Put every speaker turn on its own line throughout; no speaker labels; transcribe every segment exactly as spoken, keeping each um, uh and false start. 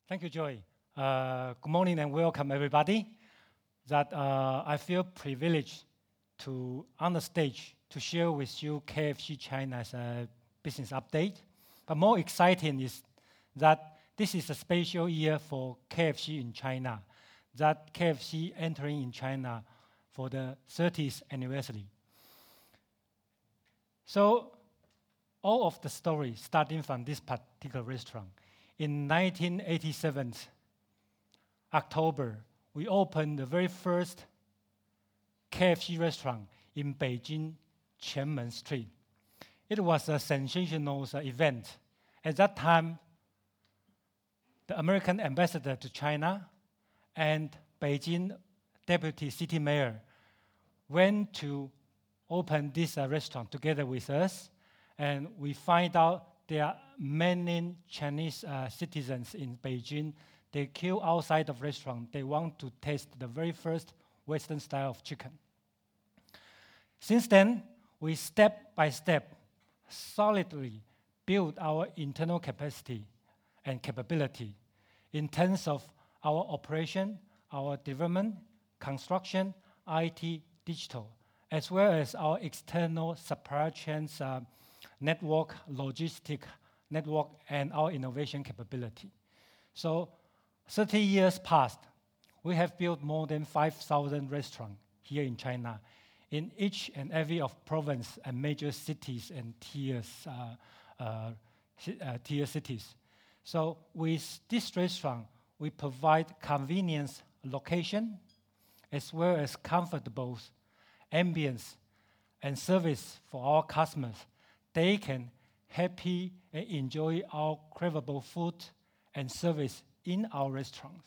Thank you, Joy. Uh, good morning and welcome, everybody. That uh, I feel privileged to on the stage to share with you K F C China's uh, business update. But more exciting is that this is a special year for K F C in China. That K F C entering in China for the thirtieth anniversary. So, all of the story starting from this particular restaurant. In nineteen eighty-seven, October, we opened the very first K F C restaurant in Beijing, Qianmen Street. It was a sensational uh, event. At that time, the American ambassador to China and Beijing deputy city mayor went to open this uh, restaurant together with us, and we find out there are many Chinese uh, citizens in Beijing. They queue outside of restaurant. They want to taste the very first Western style of chicken. Since then, we step by step solidly build our internal capacity and capability in terms of our operation, our development, construction, I T, digital, as well as our external supply chains uh, network, logistic network, and our innovation capability. So thirty years passed, we have built more than five thousand restaurants here in China, in each and every of province and major cities and tiers, uh, uh, uh, tier cities. So with this restaurant, we provide convenience location, as well as comfortable ambience and service for our customers. They can happy and enjoy our craveable food and service in our restaurants.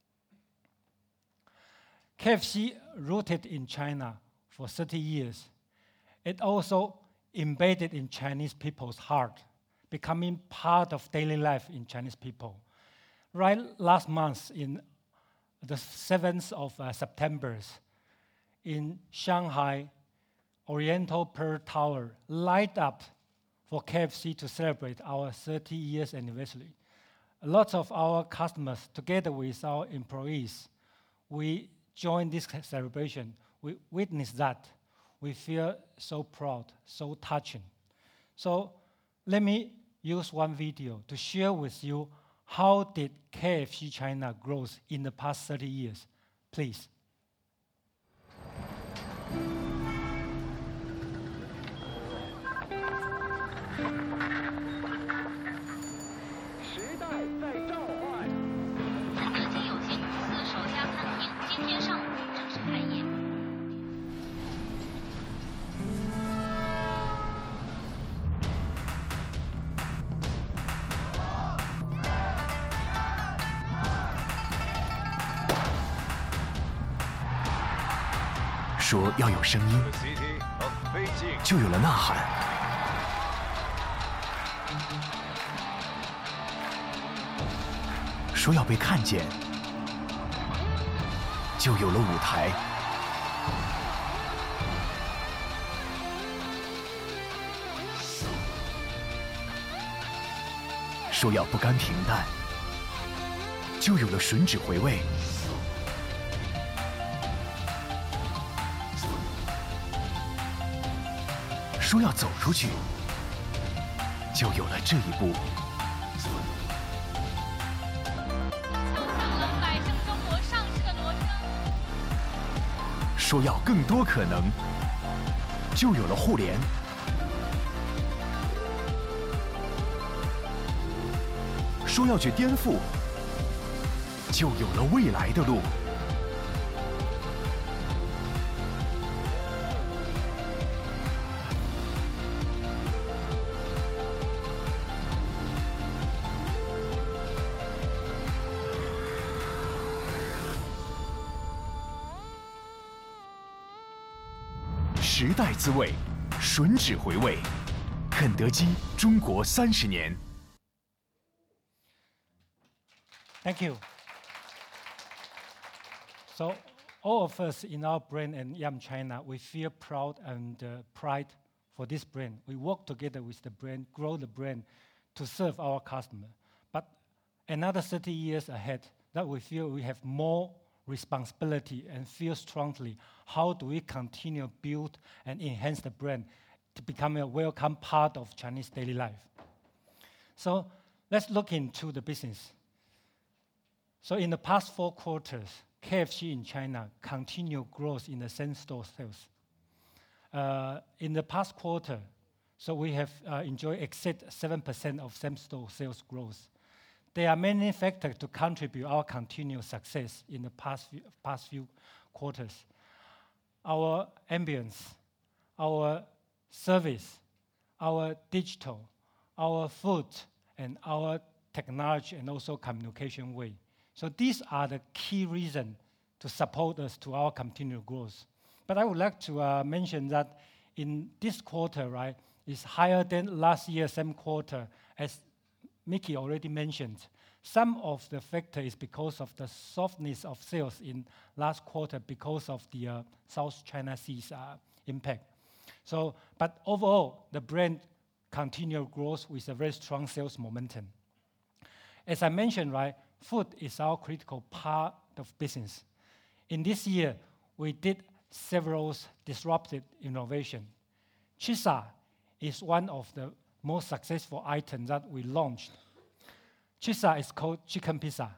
K F C rooted in China for thirty years. It also embedded in Chinese people's heart, becoming part of daily life in Chinese people. Right last month, in the seventh of uh, September, in Shanghai, Oriental Pearl Tower light up for K F C to celebrate our thirty years anniversary. Lots of our customers, together with our employees, we join this celebration. We witness that. We feel so proud, so touching. So let me use one video to share with you how did K F C China grow in the past thirty years. Please.
说要有声音，就有了呐喊；说要被看见，就有了舞台；说要不甘平淡，就有了吮指回味。说要走出去，就有了这一步。
百胜中国上市的罗森。
说要更多可能，就有了互联。说要去颠覆，就有了未来的路。时代滋味，吮指回味，肯德基中国三十年。
Thank you. So all of us in our brand and Yum China, we feel proud and uh, pride for this brand. We work together with the brand, grow the brand to serve our customer. But another thirty years ahead, that we feel we have more responsibility and feel strongly how do we continue build and enhance the brand to become a welcome part of Chinese daily life. So let's look into the business. So in the past four quarters, K F C in China continued growth in the same-store sales. Uh, in the past quarter, so we have uh, enjoyed exceed seven percent of same-store sales growth. There are many factors to contribute our continued success in the past few, past few quarters. Our ambience, our service, our digital, our food, and our technology, and also communication way. So these are the key reasons to support us to our continued growth. But I would like to uh, mention that in this quarter, right, is higher than last year same quarter, as Mickey already mentioned. Some of the factor is because of the softness of sales in last quarter because of the uh, South China Sea's uh, impact. So, but overall, the brand continued growth with a very strong sales momentum. As I mentioned, right, food is our critical part of business. In this year, we did several disruptive innovation. Chisa is one of the most successful items that we launched. Chisa is called chicken pizza.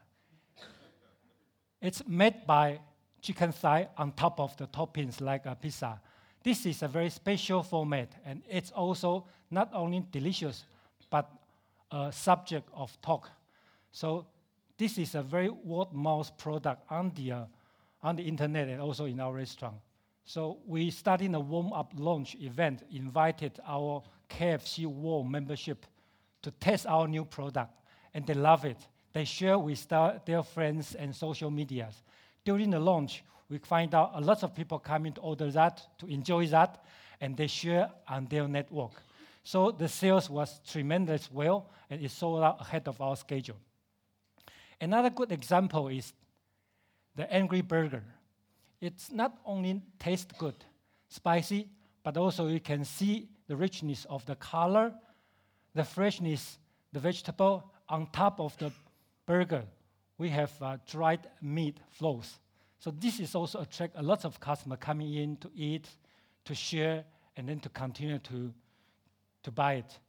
It's made by chicken thigh on top of the toppings like a pizza. This is a very special format, and it's also not only delicious, but a subject of talk. So this is a very word-of-mouth product on the, uh, on the internet and also in our restaurant. So we started a warm-up launch event, invited our K F C World membership to test our new product, and they love it. They share with their, their friends and social medias. During the launch, we find out a lot of people coming to order that, to enjoy that, and they share on their network. So the sales was tremendous well, and it sold out ahead of our schedule. Another good example is the Angry Burger. It's not only taste good, spicy, but also you can see the richness of the color, the freshness, the vegetable. On top of the burger, we have uh, dried meat flows. So this is also attract a lot of customers coming in to eat, to share, and then to continue to, to buy it.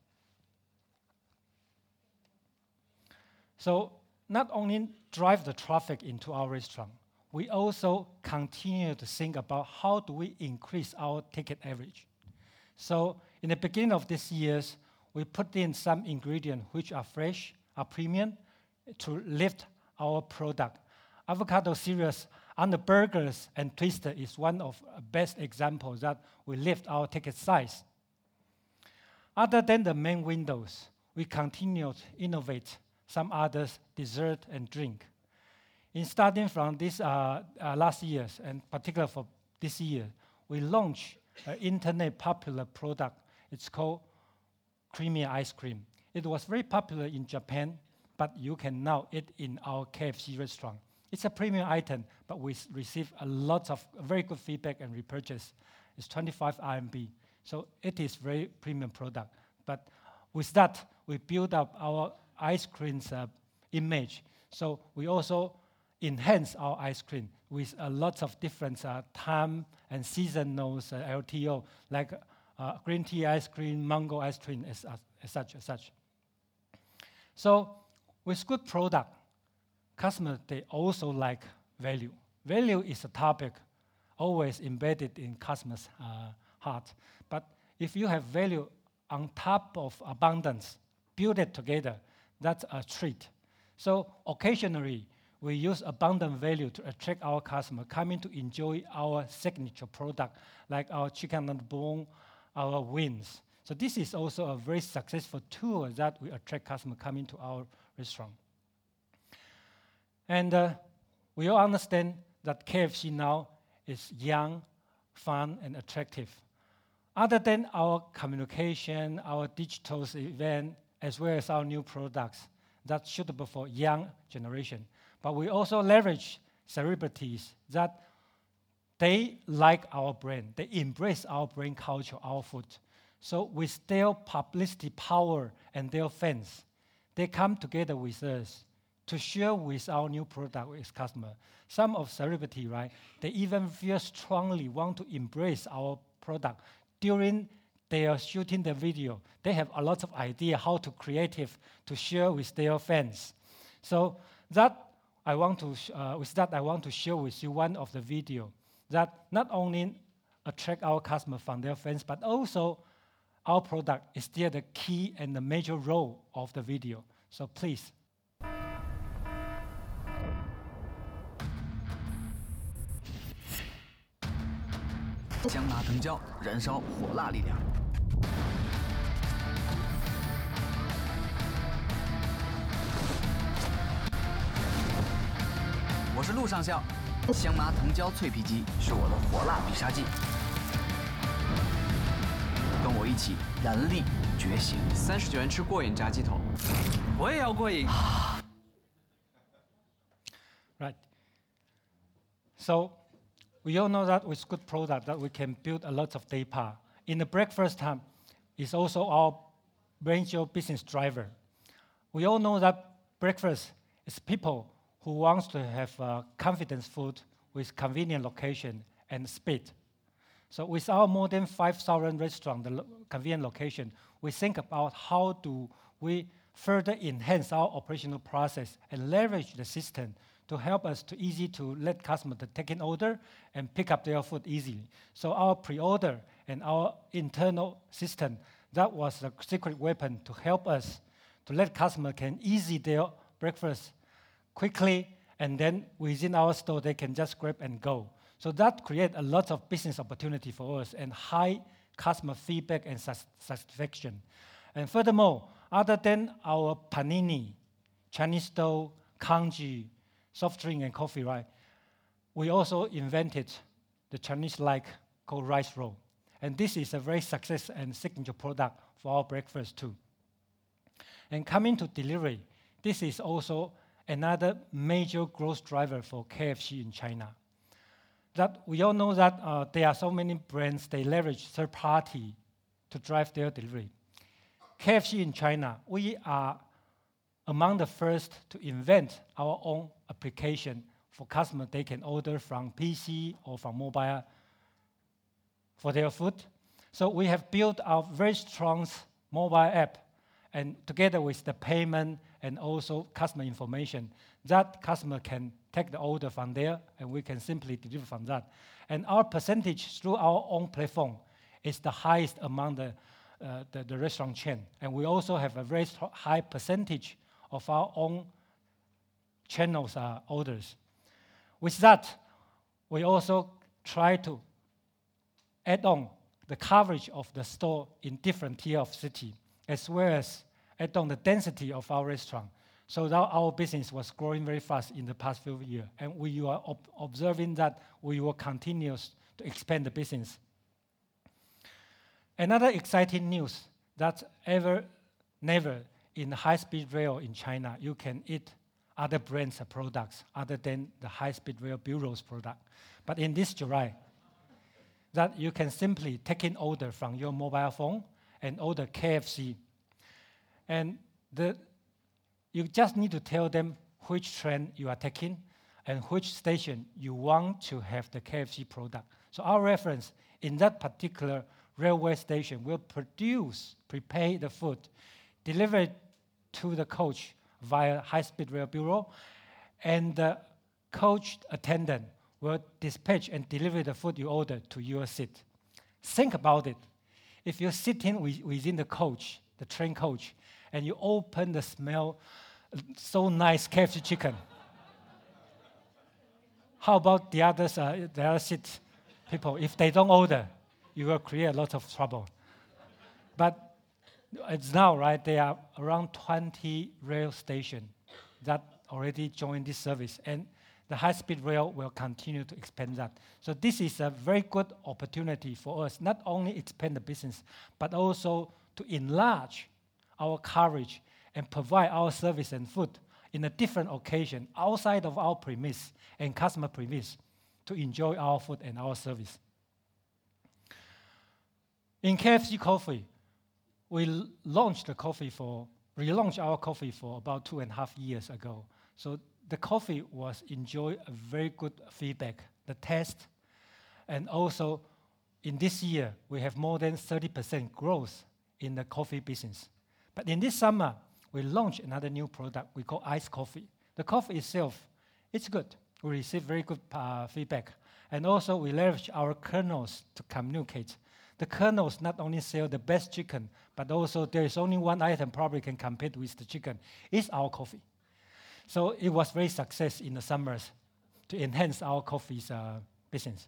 So not only drive the traffic into our restaurant, we also continue to think about how do we increase our ticket average. So in the beginning of this year, we put in some ingredients which are fresh, are premium, to lift our product. Avocado series on the burgers and twister is one of the best examples that we lift our ticket size. Other than the main windows, we continue to innovate some others, dessert and drink. In starting from this uh, uh, last year, and particularly for this year, we launched an internet popular product. It's called creamy ice cream. It was very popular in Japan, but you can now eat in our K F C restaurant. It's a premium item, but we receive a lot of very good feedback and repurchase. It's twenty-five R M B, so it is very premium product. But with that, we build up our ice cream's uh, image. So we also enhance our ice cream with a lot of different uh, time and seasonal uh, L T O, like uh, green tea ice cream, mango ice cream, as, as, as such, as such. So with good product, customers, they also like value. Value is a topic always embedded in customers' uh, heart. But if you have value on top of abundance, build it together, that's a treat. So occasionally, we use abundant value to attract our customer coming to enjoy our signature product, like our chicken on the bone, our wings. So this is also a very successful tool that we attract customers coming to our restaurant. And uh, we all understand that K F C now is young, fun, and attractive. Other than our communication, our digital event, as well as our new products that's suitable for young generation, but we also leverage celebrities that they like our brand, they embrace our brand culture, our food. So with their publicity power and their fans, they come together with us to share with our new product with customer. Some of celebrity, right, they even feel strongly want to embrace our product during they are shooting the video. They have a lot of idea how to creative to share with their fans. So that I want to sh- uh, with that I want to share with you one of the video that not only attract our customer from their fans, but also our product is still the key and the major role of the video. So please.
香辣藤椒，燃烧火辣力量。我是陆上校，香麻藤椒脆皮鸡是我的火辣必杀技。跟我一起燃力觉醒。三十九元吃过瘾炸鸡头，我也要过瘾。
Right. So we all know that with good product that we can build a lot of data. In the breakfast time, it's also our major business driver. We all know that breakfast is people who wants to have uh, confidence food with convenient location and speed. So with our more than five thousand restaurant, the lo- convenient location, we think about how do we further enhance our operational process and leverage the system to help us to easy to let customers to take in order and pick up their food easily. So our pre-order and our internal system, that was a secret weapon to help us to let customer can easy their breakfast quickly, and then within our store they can just grab and go. So that create a lot of business opportunity for us and high customer feedback and sus- satisfaction. And furthermore, other than our panini, Chinese stove, kanji, soft drink and coffee, right? We also invented the Chinese-like called rice roll. And this is a very success and signature product for our breakfast too. And coming to delivery, this is also another major growth driver for K F C in China. That we all know that uh, there are so many brands, they leverage third party to drive their delivery. K F C in China, we are among the first to invent our own application for customers. They can order from P C or from mobile for their food. So we have built our very strong mobile app, and together with the payment and also customer information, that customer can take the order from there, and we can simply deliver from that. And our percentage through our own platform is the highest among the, uh, the, the restaurant chain. And we also have a very st- high percentage of our own channels uh, orders. With that, we also try to add on the coverage of the store in different tier of city, as well as add on the density of our restaurant. So that our business was growing very fast in the past few years, and we are ob- observing that we will continue to expand the business. Another exciting news that ever, never in high-speed rail in China, you can eat other brands of products other than the high-speed rail bureau's product. But in this July, that you can simply take in order from your mobile phone and order K F C. And the you just need to tell them which train you are taking and which station you want to have the K F C product. So our reference in that particular railway station will produce, prepare the food, deliver it to the coach via high-speed rail bureau, and the coach attendant will dispatch and deliver the food you ordered to your seat. Think about it. If you're sitting wi- within the coach, the train coach, and you open the smell, uh, so nice K F C chicken. How about the others, uh, the other seat people? If they don't order, you will create a lot of trouble. But it's now, right, there are around twenty rail stations that already joined this service, and the high-speed rail will continue to expand that. So this is a very good opportunity for us, not only expand the business, but also to enlarge our coverage and provide our service and food in a different occasion outside of our premise and customer premise to enjoy our food and our service. In K F C Coffee, we l- launched the coffee for, relaunched our coffee for about two and a half years ago. So the coffee was enjoy a very good feedback, the taste, and also in this year, we have more than thirty percent growth in the coffee business. But in this summer, we launched another new product we call iced coffee. The coffee itself, it's good. We receive very good uh, feedback. And also, we leverage our kernels to communicate. The kernels not only sell the best chicken, but also there is only one item probably can compete with the chicken. It's our coffee. So it was very success in the summers to enhance our coffee's uh, business.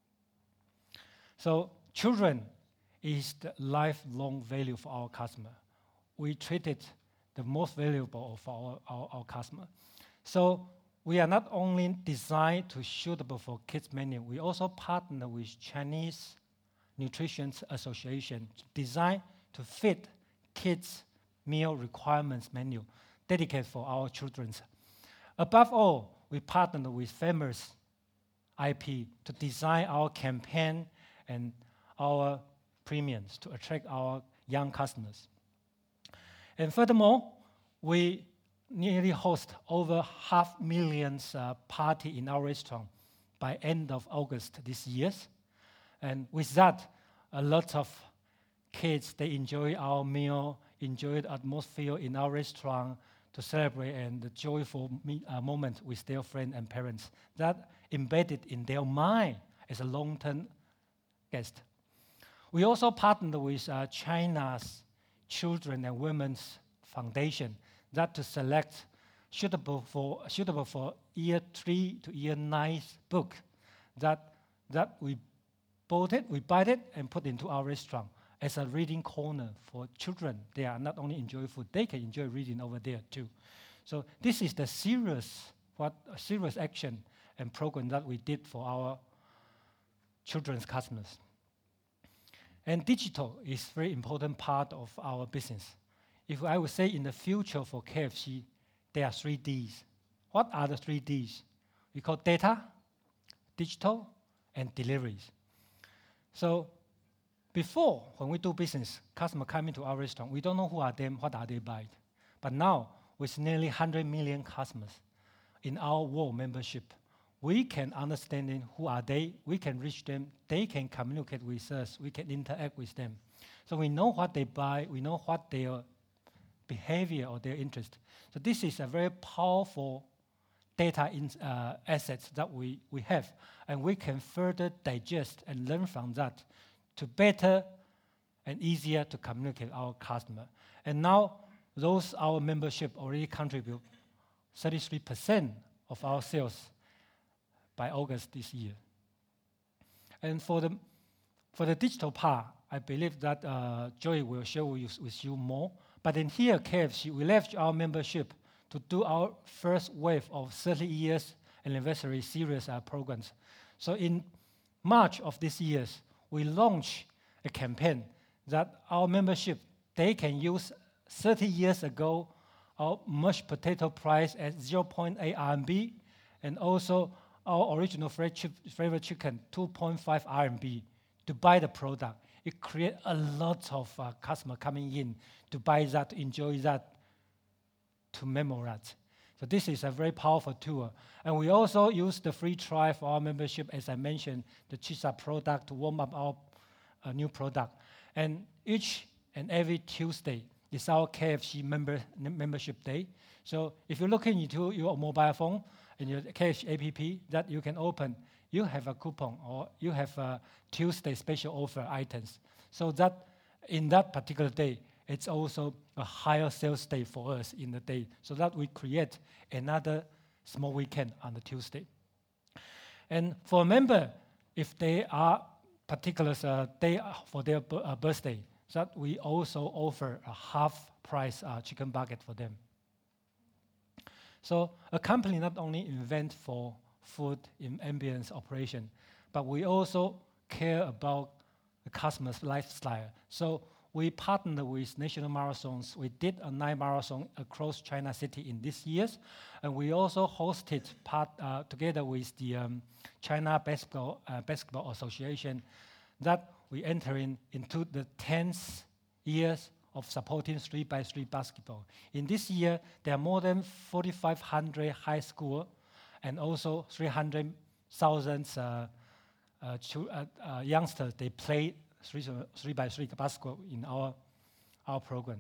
So children is the lifelong value for our customer. We treat it the most valuable of our, our, our customer. So we are not only designed to suitable for kids menu, we also partner with Chinese Nutrition Association designed to fit kids' meal requirements menu dedicated for our children. Above all, we partner with famous I P to design our campaign and our premiums to attract our young customers. And furthermore, we nearly host over half millions uh, party in our restaurant by end of August this year. And with that, a lot of kids, they enjoy our meal, enjoy the atmosphere in our restaurant to celebrate and the joyful me- uh, moment with their friends and parents. That embedded in their mind as a long-term guest. We also partnered with uh, China's Children and Women's Foundation that to select suitable for suitable for year three to year nine book that that we bought it, we buy it and put into our restaurant as a reading corner for children. They are not only enjoy food, they can enjoy reading over there too. So this is the serious what serious action and program that we did for our children's customers. And digital is a very important part of our business. If I would say in the future for K F C, there are three Ds. What are the three Ds? We call data, digital, and deliveries. So before, when we do business, customer come into our restaurant, we don't know who are them, what are they buying. But now, with nearly one hundred million customers in our World membership, we can understand them, who are they, we can reach them, they can communicate with us, we can interact with them. So we know what they buy, we know what their behavior or their interest. So this is a very powerful data in, uh, assets that we, we have, and we can further digest and learn from that to better and easier to communicate with our customer. And now, those our membership already contribute thirty-three percent of our sales by August this year. And for the for the digital part, I believe that uh, Joey will share with you, with you more. But in here, K F C, we leverage our membership to do our first wave of thirty years anniversary series uh, programs. So in March of this year, we launched a campaign that our membership, they can use thirty years ago our mashed potato price at zero point eight R M B, and also our original flavor chicken, two point five R M B, to buy the product. It creates a lot of uh, customer coming in to buy that, to enjoy that, to memorize. So this is a very powerful tool. And we also use the free trial for our membership, as I mentioned, the Chisa product to warm up our uh, new product. And each and every Tuesday is our K F C member membership day. So if you're looking into your mobile phone and your K F C app that you can open, you have a coupon or you have a Tuesday special offer items. So that in that particular day, it's also a higher sales day for us in the day, so that we create another small weekend on the Tuesday. And for a member, if they are particular uh, day for their b- uh, birthday, that we also offer a half price uh, chicken bucket for them. So a company not only invent for food in ambience operation, but we also care about the customer's lifestyle. So we partner with national marathons. We did a night marathon across China City in this years, and we also hosted part uh, together with the um, China Basketball, uh, Basketball Association that we enter in into the tenth years of supporting three by three basketball. In this year, there are more than forty-five hundred high school and also three hundred thousand uh, uh, chu- uh, uh, youngsters. They play three, three by three basketball in our, our program.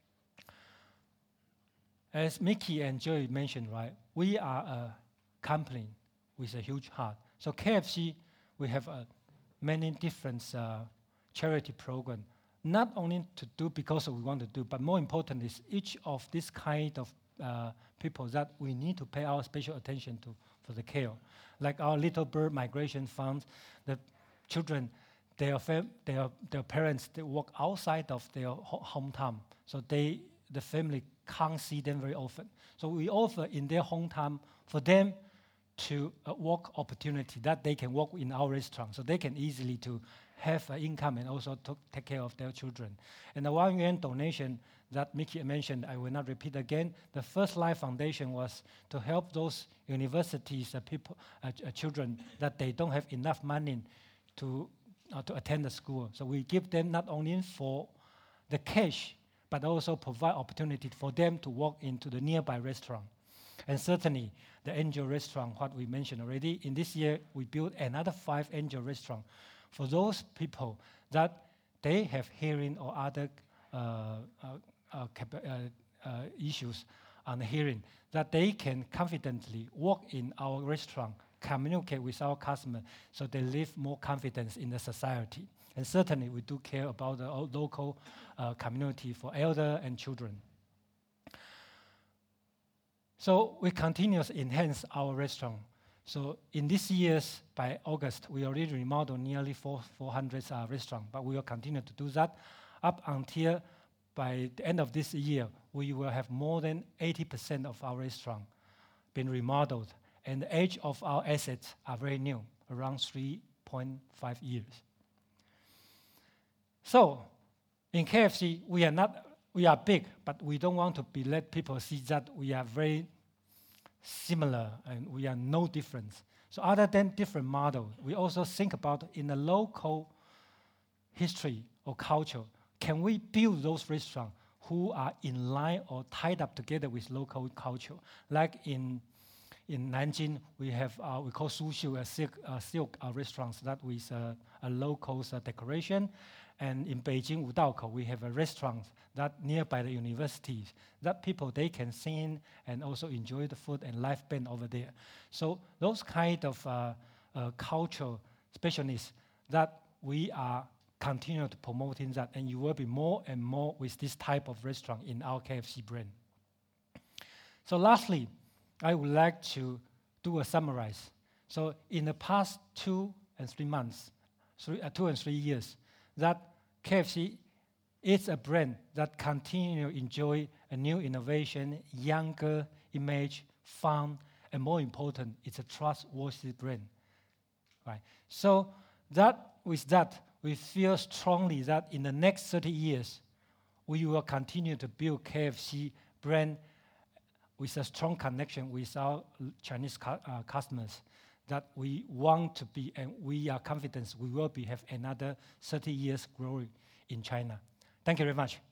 As Mickey and Joey mentioned, right, we are a company with a huge heart. So K F C, we have uh, many different uh, charity programs, not only to do because we want to do, but more important is each of this kind of uh, people that we need to pay our special attention to for the care. Like our Little Bird Migration Fund, the children, their, fam- their, their parents, they work outside of their ho- hometown, so they the family can't see them very often. So we offer in their hometown for them to uh, work opportunity that they can work in our restaurant, so they can easily to have uh, income and also to take care of their children. And the one yuan donation that Mickey mentioned, I will not repeat again. The First Life Foundation was to help those universities, uh, people, uh, ch- uh, children that they don't have enough money to uh, to attend the school. So we give them not only for the cash, but also provide opportunity for them to walk into the nearby restaurant. And certainly, the Angel Restaurant, what we mentioned already, in this year, we built another five Angel Restaurants for those people that they have hearing or other uh, uh, uh, capa- uh, uh, issues on hearing, that they can confidently walk in our restaurant, communicate with our customers, so they live more confidence in the society. And certainly, we do care about the o- local uh, community for elder and children. So we continue to enhance our restaurant. So in this year's, by August, we already remodeled nearly four, 400 uh, restaurants, but we will continue to do that up until by the end of this year, we will have more than eighty percent of our restaurant been remodeled, and the age of our assets are very new, around three point five years. So in K F C, we are not, we are big, but we don't want to be let people see that we are very similar and we are no difference. So other than different model, we also think about in the local history or culture, can we build those restaurants who are in line or tied up together with local culture? Like in in Nanjing, we have uh, we call Sushu a silk, uh, silk uh, restaurants that with uh, a local uh, decoration. And in Beijing, Wudaokou, we have a restaurant that nearby the universities that people they can sing and also enjoy the food and live band over there. So those kind of uh, uh, cultural specialness that we are continue to promoting that, and you will be more and more with this type of restaurant in our K F C brand. So lastly, I would like to do a summarize. So in the past two and three months, three, uh, two and three years, that K F C is a brand that continue to enjoy a new innovation, younger image, fun, and more important, it's a trustworthy brand. Right? So that with that, we feel strongly that in the next thirty years, we will continue to build K F C brand with a strong connection with our Chinese cu- uh, customers, that we want to be, and we are confident we will be have another thirty years growing in China. Thank you very much.